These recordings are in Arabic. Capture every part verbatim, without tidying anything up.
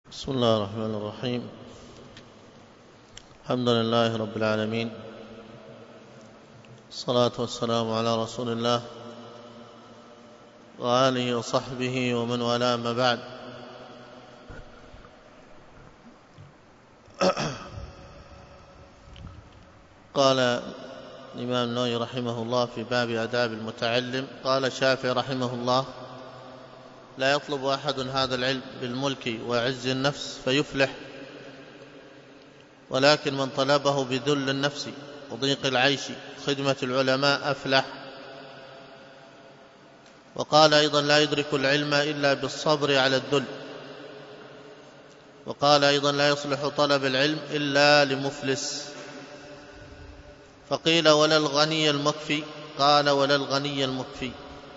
بسم الله الرحمن الرحيم. الحمد لله رب العالمين، الصلاة والسلام على رسول الله وآله وصحبه ومن والاه، ما بعد. قال الإمام النووي رحمه الله في باب آداب المتعلم، قال الشافعي رحمه الله: لا يطلب أحد هذا العلم بالملك وعز النفس فيفلح، ولكن من طلبه بذل النفس وضيق العيش خدمة العلماء أفلح. وقال أيضا: لا يدرك العلم إلا بالصبر على الذل. وقال أيضا: لا يصلح طلب العلم إلا لمفلس. فقيل: ولا الغني المكفي؟ قال: ولا الغني المكفي.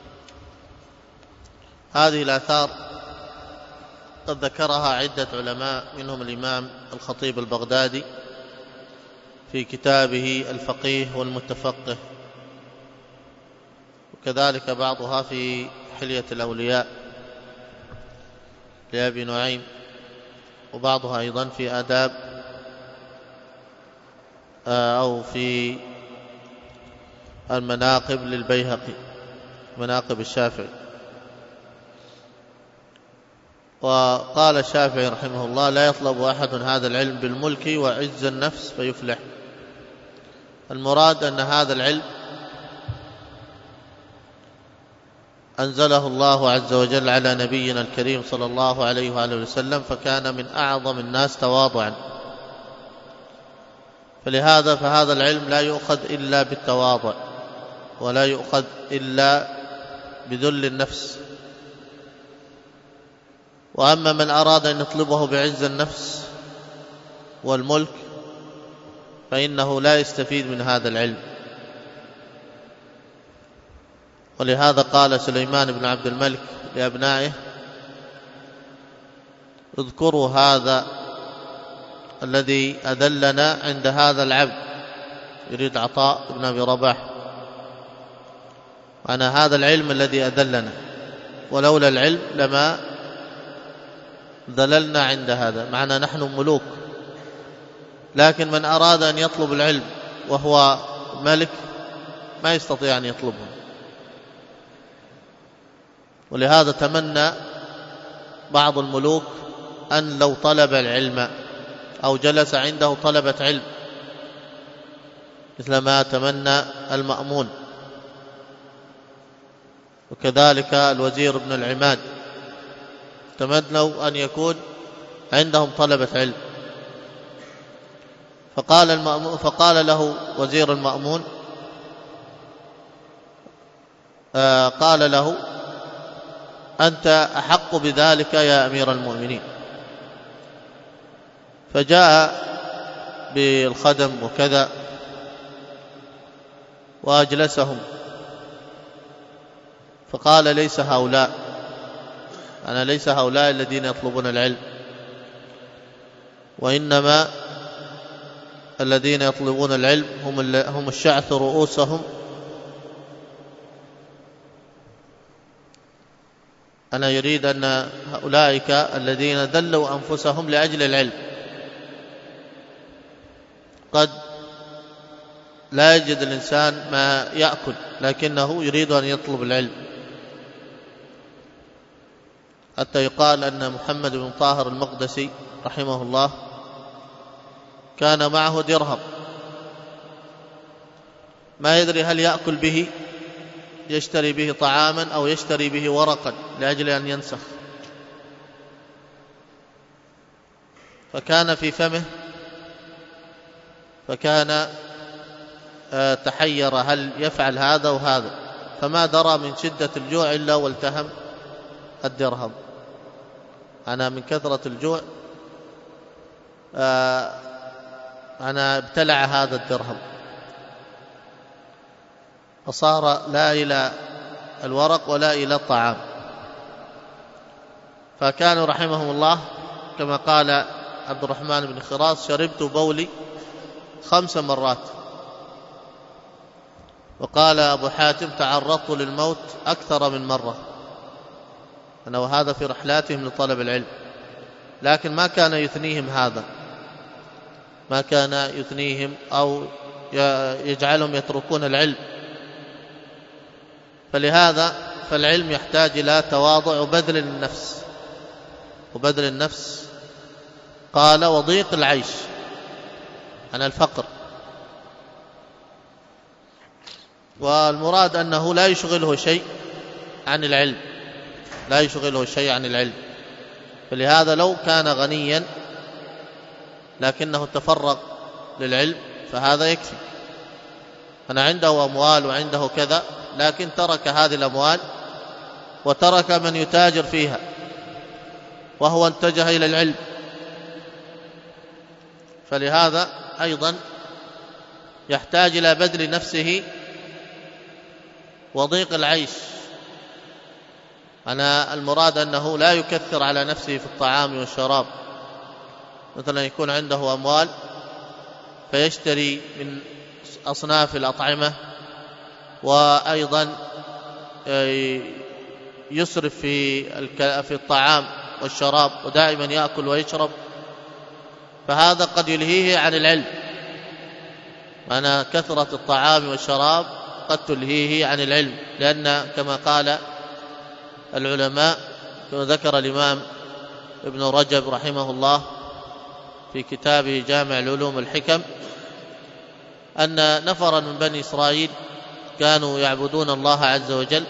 هذه الآثار قد ذكرها عدة علماء، منهم الإمام الخطيب البغدادي في كتابه الفقيه والمتفقه، وكذلك بعضها في حلية الأولياء لأبي نعيم، وبعضها أيضا في آداب أو في المناقب للبيهقي، مناقب الشافعي. وقال الشافعي رحمه الله: لا يطلب أحد هذا العلم بالملك وعز النفس فيفلح. المراد أن هذا العلم أنزله الله عز وجل على نبينا الكريم صلى الله عليه وآله وسلم، فكان من أعظم الناس تواضعا، فلهذا فهذا العلم لا يؤخذ إلا بالتواضع، ولا يؤخذ إلا بذل النفس. وأما من أراد أن يطلبه بعز النفس والملك فإنه لا يستفيد من هذا العلم. ولهذا قال سليمان بن عبد الملك لأبنائه: اذكروا هذا الذي أذلنا عند هذا العبد، يريد عطاء بن أبي رباح، وأن هذا العلم الذي أذلنا، ولولا العلم لما ذللنا عند هذا، معنا نحن ملوك. لكن من أراد أن يطلب العلم وهو ملك ما يستطيع أن يطلبه، ولهذا تمنى بعض الملوك أن لو طلب العلم أو جلس عنده طلبة علم، مثل ما تمنى المأمون، وكذلك الوزير ابن العماد تمنوا أن يكون عندهم طلبة علم. فقال, المأمون فقال له وزير المأمون آه قال له: أنت أحق بذلك يا أمير المؤمنين. فجاء بالخدم وكذا وأجلسهم، فقال: ليس هؤلاء أنا ليس هؤلاء الذين يطلبون العلم، وإنما الذين يطلبون العلم هم هم الشعث رؤوسهم. أنا يريد أن أولئك الذين ذلوا أنفسهم لأجل العلم قد لا يجد الإنسان ما يأكل، لكنه يريد أن يطلب العلم، حتى يقال أن محمد بن طاهر المقدسي رحمه الله كان معه درهم ما يدري هل يأكل به، يشتري به طعاما أو يشتري به ورقا لأجل أن ينسخ، فكان في فمه، فكان تحير هل يفعل هذا وهذا، فما درى من شدة الجوع إلا والتهم الدرهم. أنا من كثرة الجوع أنا ابتلع هذا الدرهم، فصار لا إلى الورق ولا إلى الطعام. فكانوا رحمهم الله كما قال عبد الرحمن بن خراس: شربت بولي خمس مرات. وقال أبو حاتم: تعرضت للموت أكثر من مرة. أنا وهذا في رحلاتهم لطلب العلم. لكن ما كان يثنيهم هذا، ما كان يثنيهم أو يجعلهم يتركون العلم. فلهذا فالعلم يحتاج إلى تواضع وبذل النفس، وبذل النفس قال وضيق العيش عن الفقر. والمراد أنه لا يشغله شيء عن العلم، لا يشغله شيء عن العلم. فلهذا لو كان غنيا لكنه تفرغ للعلم فهذا يكفي. أنا عنده أموال وعنده كذا، لكن ترك هذه الأموال وترك من يتاجر فيها وهو اتجه إلى العلم. فلهذا أيضا يحتاج إلى بذل نفسه وضيق العيش. أنا المراد أنه لا يكثر على نفسه في الطعام والشراب، مثلا يكون عنده أموال فيشتري من أصناف الأطعمة، وأيضا يسرف في في الطعام والشراب ودائما يأكل ويشرب، فهذا قد يلهيه عن العلم. أنا كثرة الطعام والشراب قد تلهيه عن العلم، لأن كما قال العلماء وذكر الإمام ابن رجب رحمه الله في كتابه جامع العلوم والحكم أن نفرا من بني إسرائيل كانوا يعبدون الله عز وجل،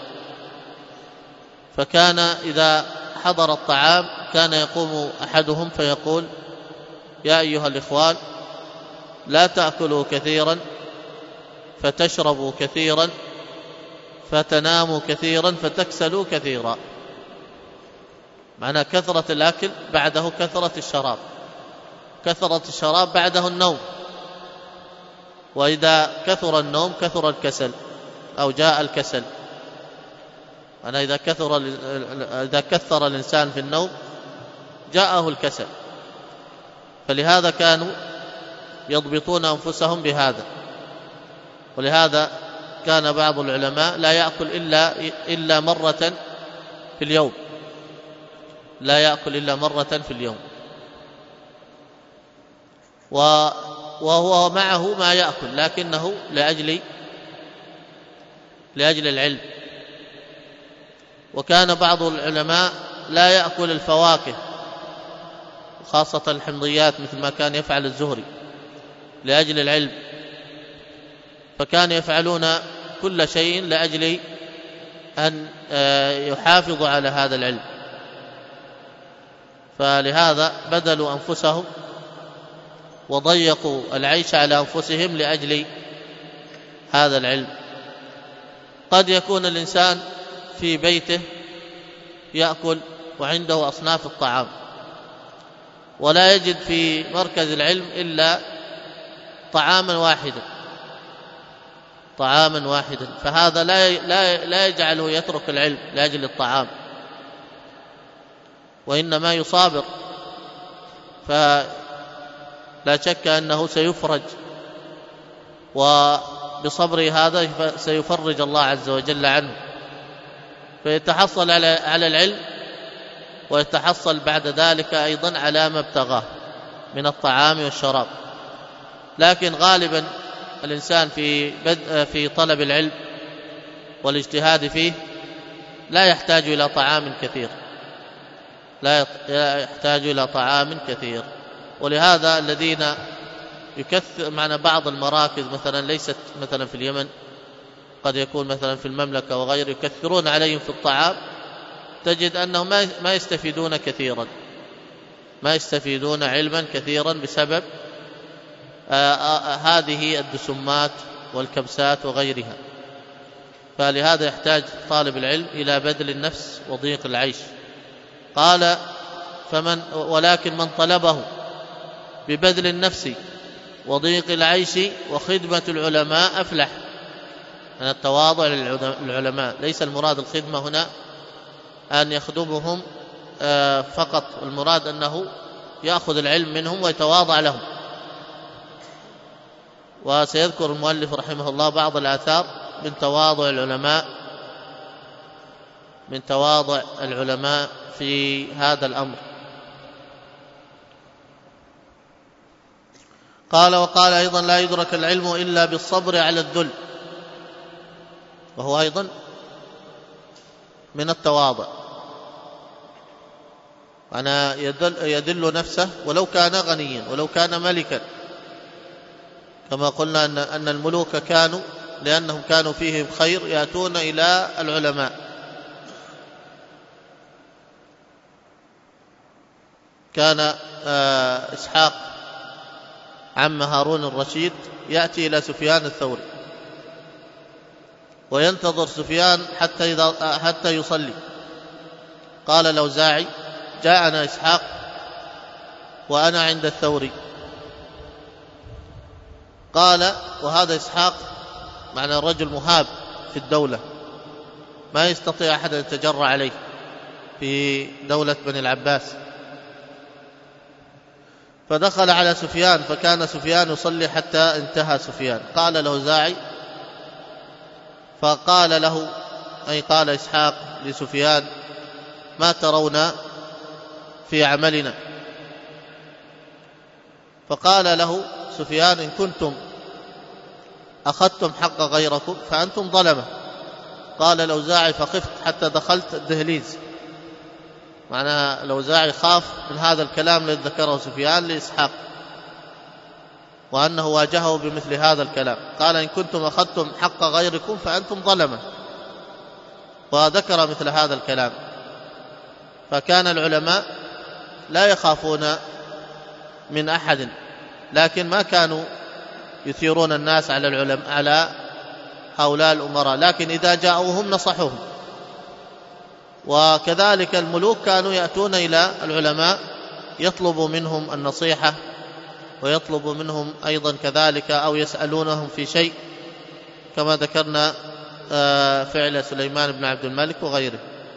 فكان إذا حضر الطعام كان يقوم أحدهم فيقول: يا أيها الإخوان، لا تأكلوا كثيرا فتشربوا كثيرا فتناموا كثيرا فتكسلوا كثيرا. معنى كثرة الأكل بعده كثرة الشراب، كثرة الشراب بعده النوم، وإذا كثر النوم كثر الكسل أو جاء الكسل. أنا إذا كثر إذا كثر الإنسان في النوم جاءه الكسل. فلهذا كانوا يضبطون أنفسهم بهذا. ولهذا كان بعض العلماء لا يأكل إلا إلا مرة في اليوم، لا يأكل إلا مرة في اليوم، وهو معه ما يأكل لكنه لأجل لأجل العلم. وكان بعض العلماء لا يأكل الفواكه خاصة الحمضيات مثل ما كان يفعل الزهري لأجل العلم، فكان يفعلون كل شيء لأجل أن يحافظوا على هذا العلم. فلهذا بذلوا أنفسهم وضيقوا العيش على أنفسهم لأجل هذا العلم. قد يكون الإنسان في بيته يأكل وعنده أصناف الطعام ولا يجد في مركز العلم إلا طعاما واحدا طعاما واحدا فهذا لا لا لا يجعله يترك العلم لأجل الطعام، وإنما يصابر، فلا شك أنه سيفرج، وبصبر هذا سيفرج الله عز وجل عنه، فيتحصل على على العلم ويتحصل بعد ذلك أيضا على ما ابتغاه من الطعام والشراب. لكن غالبا الإنسان في بدء في طلب العلم والاجتهاد فيه لا يحتاج إلى طعام كثير، لا يحتاج إلى طعام كثير. ولهذا الذين يكثر معنا بعض المراكز مثلا ليست مثلا في اليمن، قد يكون مثلا في المملكة وغيره، يكثرون عليهم في الطعام، تجد أنهم ما يستفيدون كثيرا، ما يستفيدون علما كثيرا بسبب آآ آآ هذه الدسمات والكبسات وغيرها. فلهذا يحتاج طالب العلم إلى بذل النفس وضيق العيش. قال: فمن ولكن من طلبه ببذل النفس وضيق العيش وخدمة العلماء أفلح. أن التواضع للعلماء ليس المراد الخدمة هنا أن يخدمهم فقط، المراد أنه يأخذ العلم منهم ويتواضع لهم. وسيذكر المؤلف رحمه الله بعض الآثار من تواضع العلماء من تواضع العلماء في هذا الأمر. قال وقال أيضا لا يدرك العلم إلا بالصبر على الذل، وهو أيضا من التواضع، أنا يدل, يدل نفسه ولو كان غنيا ولو كان ملكا، كما قلنا أن, أن الملوك كانوا لأنهم كانوا فيهم خير يأتون إلى العلماء. كان إسحاق عم هارون الرشيد يأتي إلى سفيان الثوري وينتظر سفيان حتى, إذا حتى يصلي. قال الأوزاعي جاءنا إسحاق وأنا عند الثوري. قال وهذا إسحاق معنى الرجل مهاب في الدولة، ما يستطيع أحد أن يتجرأ عليه في دولة بني العباس. فدخل على سفيان فكان سفيان يصلي حتى انتهى سفيان. قال الأوزاعي فقال له أي قال إسحاق لسفيان ما ترون في عملنا؟ فقال له سفيان إن كنتم أخذتم حق غيركم فأنتم ظلمة. قال الأوزاعي فخفت حتى دخلت الدهليز، معناها الأوزاعي خاف من هذا الكلام الذي ذكره سفيان لإسحاق وأنه واجهه بمثل هذا الكلام. قال إن كنتم أخذتم حق غيركم فأنتم ظلمة، وذكر مثل هذا الكلام. فكان العلماء لا يخافون من أحد، لكن ما كانوا يثيرون الناس على العلماء على هؤلاء الأمراء، لكن إذا جاءوهم نصحوهم. وكذلك الملوك كانوا يأتون إلى العلماء يطلبوا منهم النصيحة ويطلبوا منهم أيضا كذلك أو يسألونهم في شيء، كما ذكرنا فعل سليمان بن عبد الملك وغيره.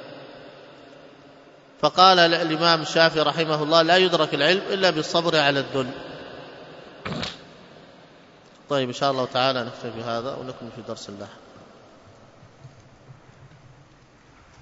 فقال الإمام الشافعي رحمه الله لا يدرك العلم إلا بالصبر على الذل. طيب إن شاء الله تعالى نكتفي بهذا ونكمل في درس الله.